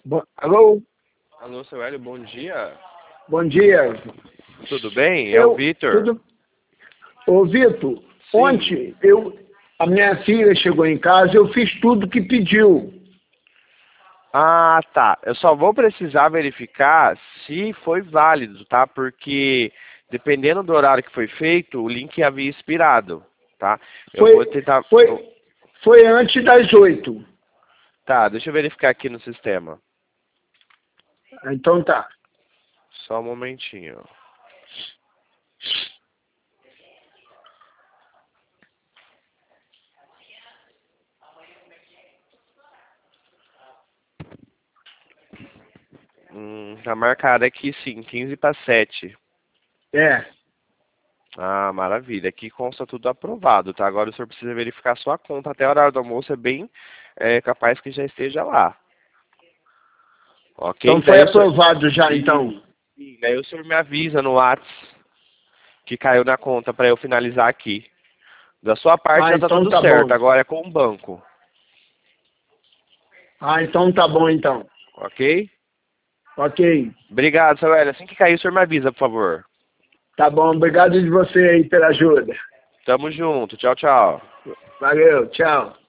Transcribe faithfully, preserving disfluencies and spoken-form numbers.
Bo- Alô? Alô, seu Hélio, bom dia. Bom dia. Tudo bem? É Eu, o Vitor. Tudo... Ô, Vitor, ontem eu, a minha filha chegou em casa, eu fiz tudo que pediu. Ah, tá. Eu só vou precisar verificar se foi válido, tá? Porque dependendo do horário que foi feito, o link havia expirado, tá? Eu Foi, vou tentar... foi, foi antes das oito. Tá, deixa eu verificar aqui no sistema. Então tá. Só um momentinho. Hum, tá marcado aqui sim, quinze para sete. É. Ah, maravilha. Aqui consta tudo aprovado, tá? Agora o senhor precisa verificar a sua conta até a hora do almoço, é bem é, capaz que já esteja lá. Ok? Então foi Daí o senhor... aprovado já, então. Sim, daí o senhor me avisa no WhatsApp que caiu na conta para eu finalizar aqui. Da sua parte Ah, já tá então tudo tá certo, bom. agora é com o banco. Ah, então tá bom, então. Ok? Ok. Obrigado, seu Hélio. Assim que cair, o senhor me avisa, por favor. Tá bom, obrigado de você aí pela ajuda. Tamo junto. Tchau, tchau. Valeu, tchau.